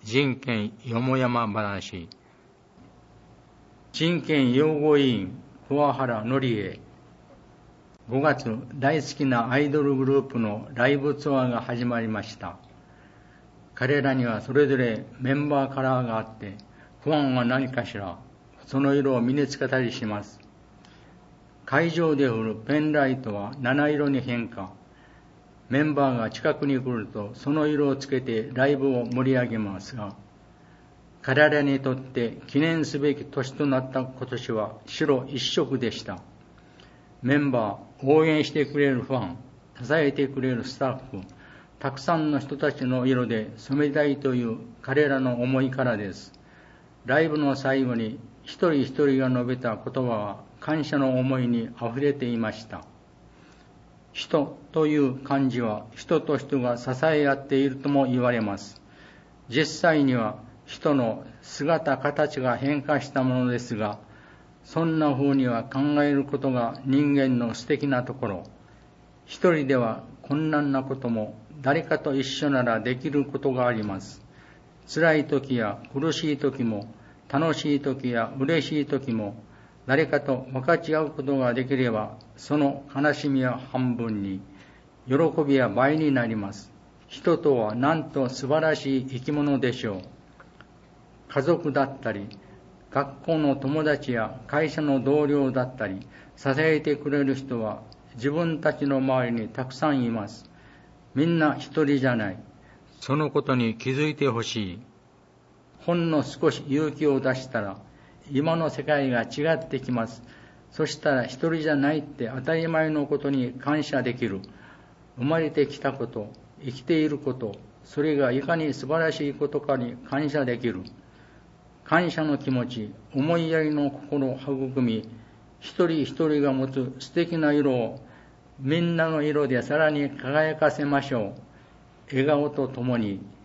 人権よもやま話。人権擁護委員桑原紀恵。5月、大好きなアイドルグループのライブツアーが始まりました。彼らにはそれぞれメンバーカラーがあって、ファンは何かしらその色を身につけたりします。会場で振るペンライトは7色に変化。メンバーが近くに来るとその色をつけてライブを盛り上げますが、彼らにとって記念すべき年となった今年は白一色でした。メンバー、応援してくれるファン、支えてくれるスタッフ、たくさんの人たちの色で染めたいという彼らの思いからです。ライブの最後に一人一人が述べた言葉は感謝の思いにあふれていました。人という漢字は人と人が支え合っているとも言われます。実際には人の姿形が変化したものですが、そんな風には考えることが人間の素敵なところ。一人では困難なことも誰かと一緒ならできることがあります。辛い時や苦しい時も楽しい時や嬉しい時も誰かと分かち合うことができれば、その悲しみは半分に、喜びは倍になります。人とはなんと素晴らしい生き物でしょう。家族だったり、学校の友達や会社の同僚だったり、支えてくれる人は自分たちの周りにたくさんいます。みんな一人じゃない。そのことに気づいてほしい。ほんの少し勇気を出したら、今の世界が違ってきます。そしたら一人じゃないって当たり前のことに感謝できる。生まれてきたこと、生きていること、それがいかに素晴らしいことかに感謝できる。感謝の気持ち、思いやりの心を育み、一人一人が持つ素敵な色をみんなの色でさらに輝かせましょう。笑顔とともに。